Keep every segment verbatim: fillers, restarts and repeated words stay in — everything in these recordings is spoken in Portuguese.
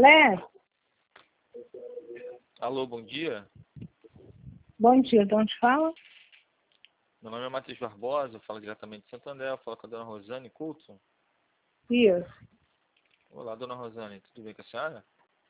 André? Alô, bom dia. Bom dia, de onde fala? Meu nome é Matheus Barbosa, eu falo diretamente de Santo André, eu falo com a dona Rosane Coulson. Isso, Olá, dona Rosane, tudo bem com a senhora?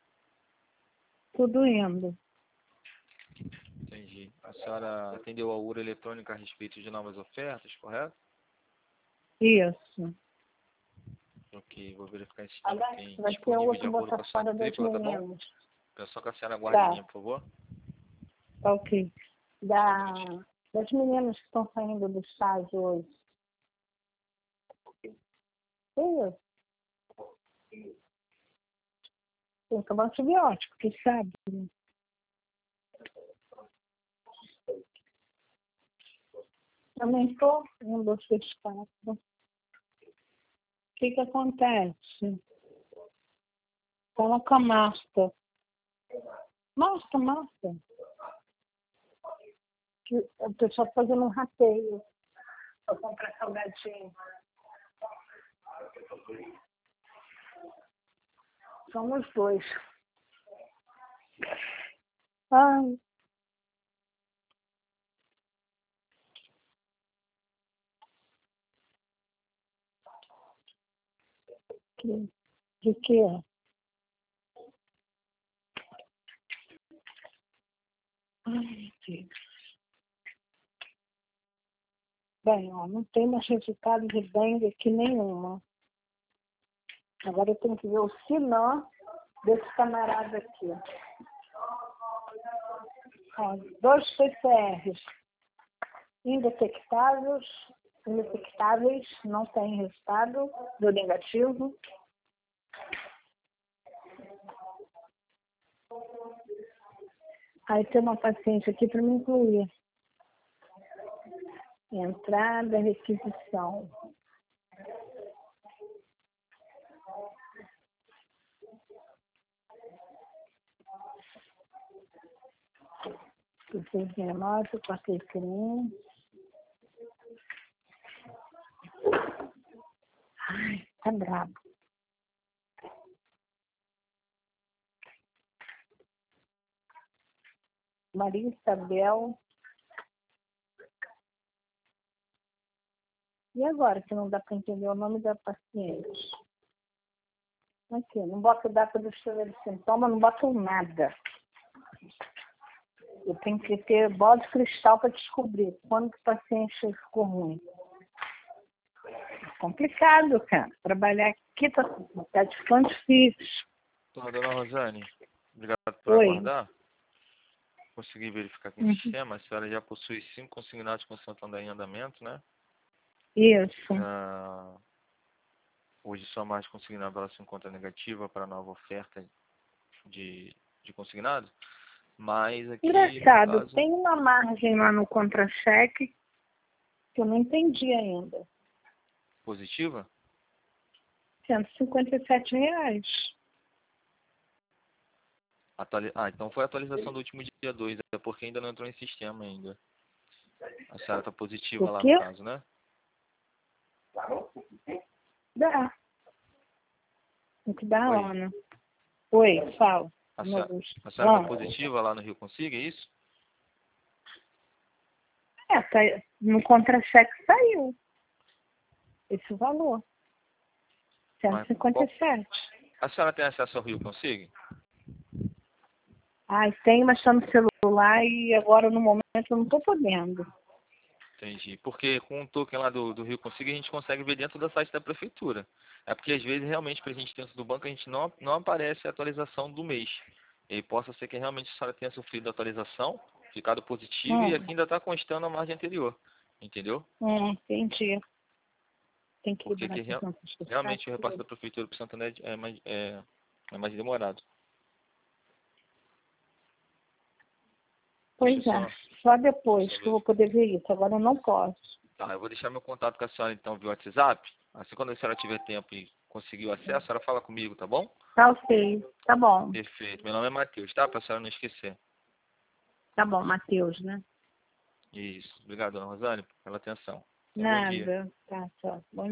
tudo indo. Entendi. A senhora atendeu a urna eletrônica a respeito de novas ofertas, correto? Isso. Ok, vou verificar esse sistema que tem Vai ter disponível de outro acordo com botar a sua fora das matrícula, tá bom? meninas. Peço só que a senhora aguarde em Tá, linha, por favor. tá ok. Só um Da, minutinho. das meninas que estão saindo do estágio hoje. Isso. Tem que tomar antibiótico, que sabe. Né? Também estou um, dois, três, quatro. O que que acontece? Fala com a Marta. Marta, Marta. Que o pessoal está fazendo um rateio para comprar salgadinho. Somos dois. Ai, que, de quê? Ai, Deus. Bem, ó, não tem mais resultado de dengue aqui nenhuma. Agora eu tenho que ver o sinal desse camarada aqui. Ó, dois P C Rs indetectáveis, indetectáveis, não tem resultado do negativo. Aí tem uma paciente aqui para me incluir. Entrada, requisição. seis sessenta e nove, quarenta e um. Ai, tá brabo. Maria Isabel. E agora que não dá para entender o nome da paciente? Aqui, não bota data do estudo de sintoma, não bota nada. Eu tenho que ter bola de cristal para descobrir quando que o paciente ficou ruim. É complicado, cara. Trabalhar aqui tá, tá ficando difícil. Então, dona Rosane, obrigado por Oi. aguardar. Consegui verificar aqui no Uhum. sistema, a senhora já possui cinco consignados com Santo André em andamento, né? Isso. Ah, hoje sua margem consignada ela se encontra negativa para a nova oferta de, de consignado, mas aqui no Engraçado, caso tem uma margem lá no contra-cheque que eu não entendi ainda. positiva, cento e cinquenta e sete reais. atuali... ah, então foi a atualização do último dia dois, é porque ainda não entrou em sistema ainda. A senhora está positiva O lá quê? no caso, né? Dá. Tem que dar Oi, lá, né? Oi, fala. a Meu senhora Augusto. a senhora está Ah, positiva lá no Rio Consiga, é isso? é, tá, no contra-cheque saiu esse valor. cento Mas e cinquenta qual... e sete. A senhora tem acesso ao Rio Consiga? Ai, tem, mas está no celular e agora no momento eu não estou podendo. Entendi. Porque com o token lá do, do Rio Consiga a gente consegue ver dentro do site da prefeitura. É porque às vezes realmente para a gente dentro do banco a gente não, não aparece a atualização do mês. E possa ser que realmente a senhora tenha sofrido a atualização, ficado positivo e Hum, aqui ainda está constando a margem anterior. Entendeu? hum, entendi. Tem que Porque liberar que real- trezentos e sessenta. realmente o repasse da prefeitura para o Santander é mais, é, é mais demorado. Deixa Pois eu é, só, só depois só que eu ver. vou poder ver isso. Agora eu não posso. Tá, eu vou deixar meu contato com a senhora então via WhatsApp. Assim quando a senhora tiver tempo e conseguir o acesso, a senhora fala comigo, tá bom? Tá ok, tá bom. Perfeito. Meu nome é Matheus, tá? Para a senhora não esquecer. Tá bom, Matheus, né? Isso. Obrigado, dona Rosane, pela atenção. Tenha um bom dia. Nada. Tá, tchau. Bom